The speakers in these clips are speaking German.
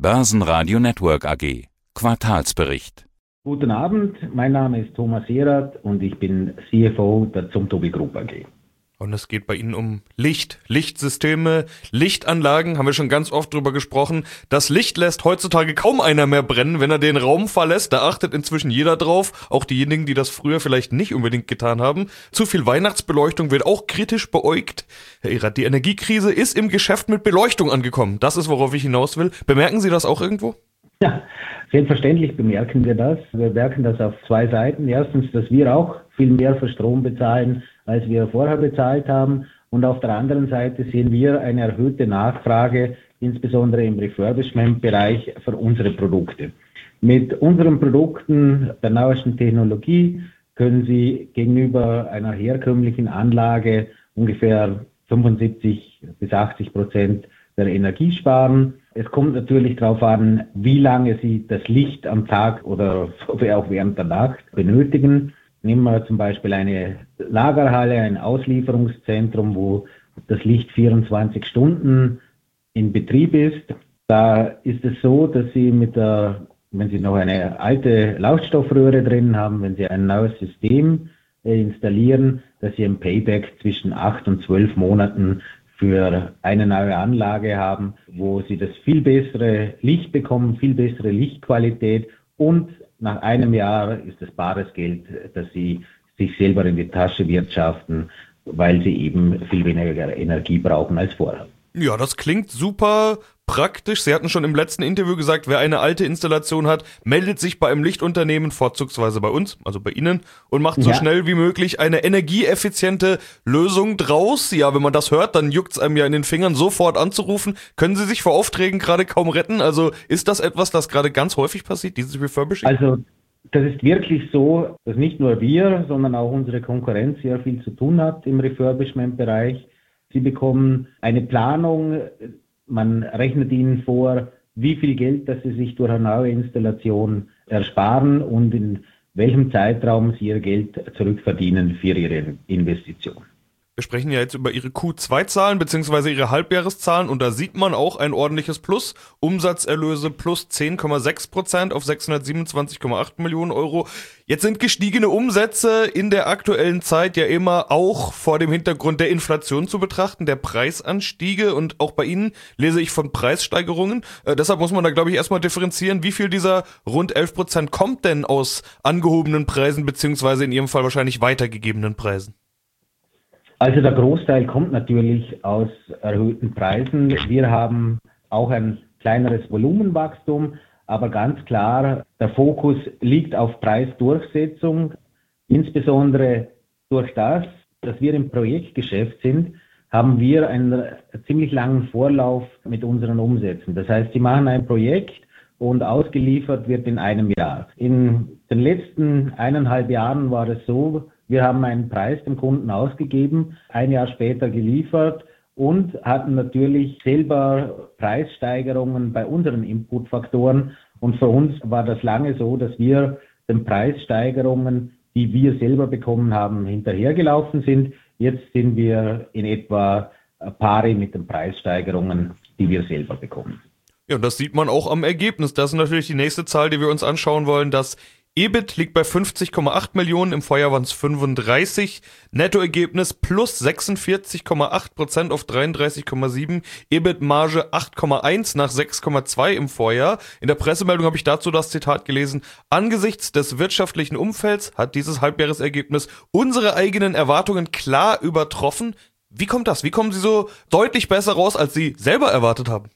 Börsenradio Network AG. Quartalsbericht. Guten Abend, mein Name ist Thomas Erath und ich bin CFO der Zumtobel Group AG. Und es geht bei Ihnen um Licht, Lichtsysteme, Lichtanlagen, haben wir schon ganz oft drüber gesprochen. Das Licht lässt heutzutage kaum einer mehr brennen, wenn er den Raum verlässt. Da achtet inzwischen jeder drauf, auch diejenigen, die das früher vielleicht nicht unbedingt getan haben. Zu viel Weihnachtsbeleuchtung wird auch kritisch beäugt. Herr Erath, die Energiekrise ist im Geschäft mit Beleuchtung angekommen. Das ist, worauf ich hinaus will. Bemerken Sie das auch irgendwo? Ja, selbstverständlich bemerken wir das. Wir merken das auf zwei Seiten. Erstens, dass wir auch viel mehr für Strom bezahlen, als wir vorher bezahlt haben. Und auf der anderen Seite sehen wir eine erhöhte Nachfrage, insbesondere im Refurbishment-Bereich für unsere Produkte. Mit unseren Produkten der neuesten Technologie können Sie gegenüber einer herkömmlichen Anlage ungefähr 75-80% der Energie sparen. Es kommt natürlich darauf an, wie lange Sie das Licht am Tag oder auch während der Nacht benötigen. Nehmen wir zum Beispiel eine Lagerhalle, ein Auslieferungszentrum, wo das Licht 24 Stunden in Betrieb ist. Da ist es so, dass Sie wenn Sie noch eine alte Leuchtstoffröhre drin haben, wenn Sie ein neues System installieren, dass Sie ein Payback zwischen 8 und 12 Monaten für eine neue Anlage haben, wo Sie das viel bessere Licht bekommen, viel bessere Lichtqualität und nach einem Jahr ist das bares Geld, dass Sie sich selber in die Tasche wirtschaften, weil Sie eben viel weniger Energie brauchen als vorher. Ja, das klingt super praktisch. Sie hatten schon im letzten Interview gesagt, wer eine alte Installation hat, meldet sich bei einem Lichtunternehmen, vorzugsweise bei uns, also bei Ihnen, und macht so schnell wie möglich eine energieeffiziente Lösung draus. Ja, wenn man das hört, dann juckt's einem ja in den Fingern, sofort anzurufen. Können Sie sich vor Aufträgen gerade kaum retten? Also ist das etwas, das gerade ganz häufig passiert, dieses Refurbishing? Also das ist wirklich so, dass nicht nur wir, sondern auch unsere Konkurrenz sehr viel zu tun hat im Refurbishment-Bereich. Sie bekommen eine Planung, man rechnet ihnen vor, wie viel Geld, das sie sich durch eine neue Installation ersparen und in welchem Zeitraum sie ihr Geld zurückverdienen für ihre Investition. Wir sprechen ja jetzt über Ihre Q2-Zahlen bzw. Ihre Halbjahreszahlen und da sieht man auch ein ordentliches Plus. Umsatzerlöse plus 10,6% auf 627,8 Millionen Euro. Jetzt sind gestiegene Umsätze in der aktuellen Zeit ja immer auch vor dem Hintergrund der Inflation zu betrachten, der Preisanstiege und auch bei Ihnen lese ich von Preissteigerungen. Deshalb muss man da, glaube ich, erstmal differenzieren, wie viel dieser rund 11% kommt denn aus angehobenen Preisen beziehungsweise in Ihrem Fall wahrscheinlich weitergegebenen Preisen? Also der Großteil kommt natürlich aus erhöhten Preisen. Wir haben auch ein kleineres Volumenwachstum, aber ganz klar, der Fokus liegt auf Preisdurchsetzung. Insbesondere durch das, dass wir im Projektgeschäft sind, haben wir einen ziemlich langen Vorlauf mit unseren Umsätzen. Das heißt, Sie machen ein Projekt und ausgeliefert wird in einem Jahr. In den letzten 1,5 Jahren war es so, wir haben einen Preis dem Kunden ausgegeben, ein Jahr später geliefert und hatten natürlich selber Preissteigerungen bei unseren Inputfaktoren. Und für uns war das lange so, dass wir den Preissteigerungen, die wir selber bekommen haben, hinterhergelaufen sind. Jetzt sind wir in etwa pari mit den Preissteigerungen, die wir selber bekommen. Ja, und das sieht man auch am Ergebnis. Das ist natürlich die nächste Zahl, die wir uns anschauen wollen. Das EBIT liegt bei 50,8 Millionen, im Vorjahr waren es 35, Nettoergebnis plus 46,8% auf 33,7, EBIT-Marge 8,1 nach 6,2 im Vorjahr. In der Pressemeldung habe ich dazu das Zitat gelesen: Angesichts des wirtschaftlichen Umfelds hat dieses Halbjahresergebnis unsere eigenen Erwartungen klar übertroffen. Wie kommt das? Wie kommen Sie so deutlich besser raus, als Sie selber erwartet haben?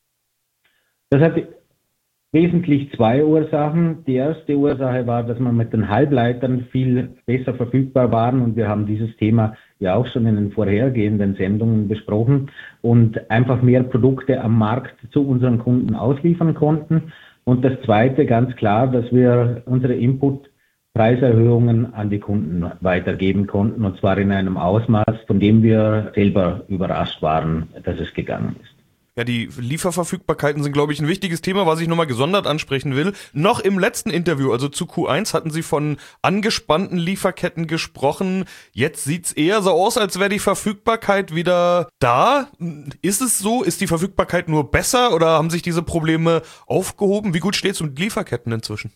Das hat wesentlich zwei Ursachen. Die erste Ursache war, dass wir mit den Halbleitern viel besser verfügbar waren und wir haben dieses Thema ja auch schon in den vorhergehenden Sendungen besprochen und einfach mehr Produkte am Markt zu unseren Kunden ausliefern konnten. Und das zweite ganz klar, dass wir unsere Input-Preiserhöhungen an die Kunden weitergeben konnten und zwar in einem Ausmaß, von dem wir selber überrascht waren, dass es gegangen ist. Ja, die Lieferverfügbarkeiten sind, glaube ich, ein wichtiges Thema, was ich nochmal gesondert ansprechen will. Noch im letzten Interview, also zu Q1, hatten Sie von angespannten Lieferketten gesprochen. Jetzt sieht's eher so aus, als wäre die Verfügbarkeit wieder da. Ist es so? Ist die Verfügbarkeit nur besser oder haben sich diese Probleme aufgehoben? Wie gut steht es um die Lieferketten inzwischen?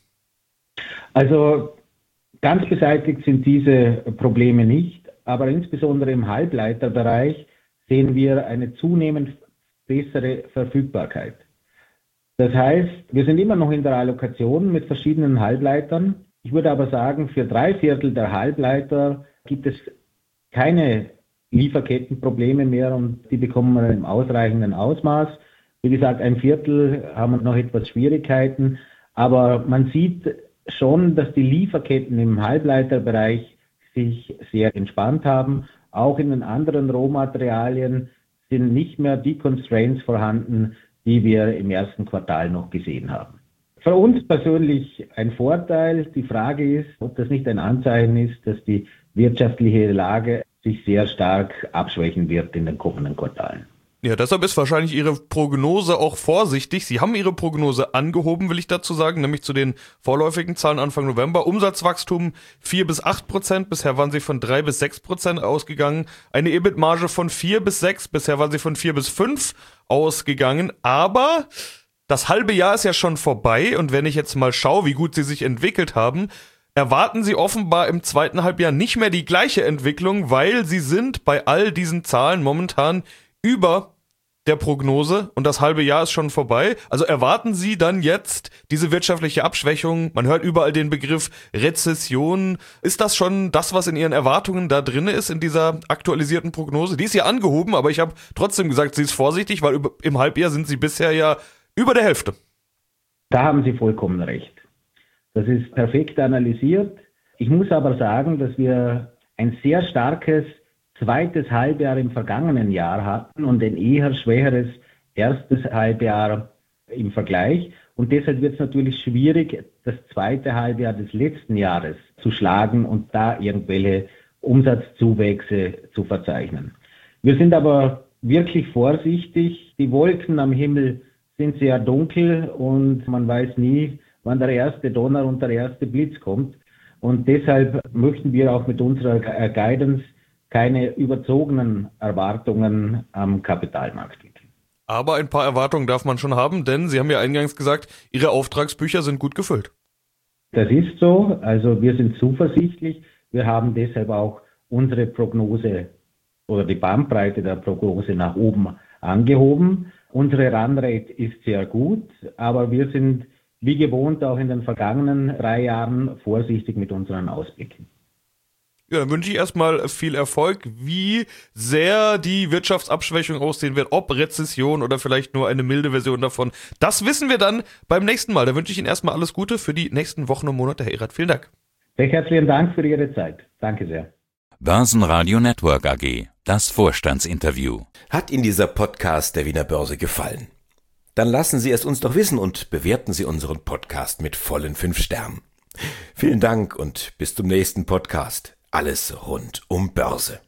Also ganz beseitigt sind diese Probleme nicht, aber insbesondere im Halbleiterbereich sehen wir eine zunehmend bessere Verfügbarkeit. Das heißt, wir sind immer noch in der Allokation mit verschiedenen Halbleitern. Ich würde aber sagen, für 3/4 der Halbleiter gibt es keine Lieferkettenprobleme mehr und die bekommen wir im ausreichenden Ausmaß. Wie gesagt, 1/4 haben noch etwas Schwierigkeiten, aber man sieht schon, dass die Lieferketten im Halbleiterbereich sich sehr entspannt haben. Auch in den anderen Rohmaterialien sind nicht mehr die Constraints vorhanden, die wir im ersten Quartal noch gesehen haben. Für uns persönlich ein Vorteil. Die Frage ist, ob das nicht ein Anzeichen ist, dass die wirtschaftliche Lage sich sehr stark abschwächen wird in den kommenden Quartalen. Ja, deshalb ist wahrscheinlich Ihre Prognose auch vorsichtig. Sie haben Ihre Prognose angehoben, will ich dazu sagen, nämlich zu den vorläufigen Zahlen Anfang November. Umsatzwachstum 4-8%, bisher waren Sie von 3-6% ausgegangen. Eine EBIT-Marge von 4-6%, bisher waren Sie von 4-5% ausgegangen. Aber das halbe Jahr ist ja schon vorbei und wenn ich jetzt mal schaue, wie gut Sie sich entwickelt haben, erwarten Sie offenbar im zweiten Halbjahr nicht mehr die gleiche Entwicklung, weil Sie sind bei all diesen Zahlen momentan über der Prognose und das halbe Jahr ist schon vorbei. Also erwarten Sie dann jetzt diese wirtschaftliche Abschwächung? Man hört überall den Begriff Rezession. Ist das schon das, was in Ihren Erwartungen da drin ist, in dieser aktualisierten Prognose? Die ist ja angehoben, aber ich habe trotzdem gesagt, sie ist vorsichtig, weil im Halbjahr sind Sie bisher ja über der Hälfte. Da haben Sie vollkommen recht. Das ist perfekt analysiert. Ich muss aber sagen, dass wir ein sehr starkes zweites Halbjahr im vergangenen Jahr hatten und ein eher schwächeres erstes Halbjahr im Vergleich. Und deshalb wird es natürlich schwierig, das zweite Halbjahr des letzten Jahres zu schlagen und da irgendwelche Umsatzzuwächse zu verzeichnen. Wir sind aber wirklich vorsichtig. Die Wolken am Himmel sind sehr dunkel und man weiß nie, wann der erste Donner und der erste Blitz kommt. Und deshalb möchten wir auch mit unserer Guidance keine überzogenen Erwartungen am Kapitalmarkt wickeln. Aber ein paar Erwartungen darf man schon haben, denn Sie haben ja eingangs gesagt, Ihre Auftragsbücher sind gut gefüllt. Das ist so, also wir sind zuversichtlich. Wir haben deshalb auch unsere Prognose oder die Bandbreite der Prognose nach oben angehoben. Unsere Runrate ist sehr gut, aber wir sind wie gewohnt auch in den vergangenen 3 Jahren vorsichtig mit unseren Ausblicken. Ja, dann wünsche ich erstmal viel Erfolg, wie sehr die Wirtschaftsabschwächung aussehen wird, ob Rezession oder vielleicht nur eine milde Version davon. Das wissen wir dann beim nächsten Mal. Da wünsche ich Ihnen erstmal alles Gute für die nächsten Wochen und Monate, Herr Erath. Vielen Dank. Recht herzlichen Dank für Ihre Zeit. Danke sehr. Börsenradio Network AG, das Vorstandsinterview. Hat Ihnen dieser Podcast der Wiener Börse gefallen? Dann lassen Sie es uns doch wissen und bewerten Sie unseren Podcast mit vollen 5 Sternen. Vielen Dank und bis zum nächsten Podcast. Alles rund um Börse.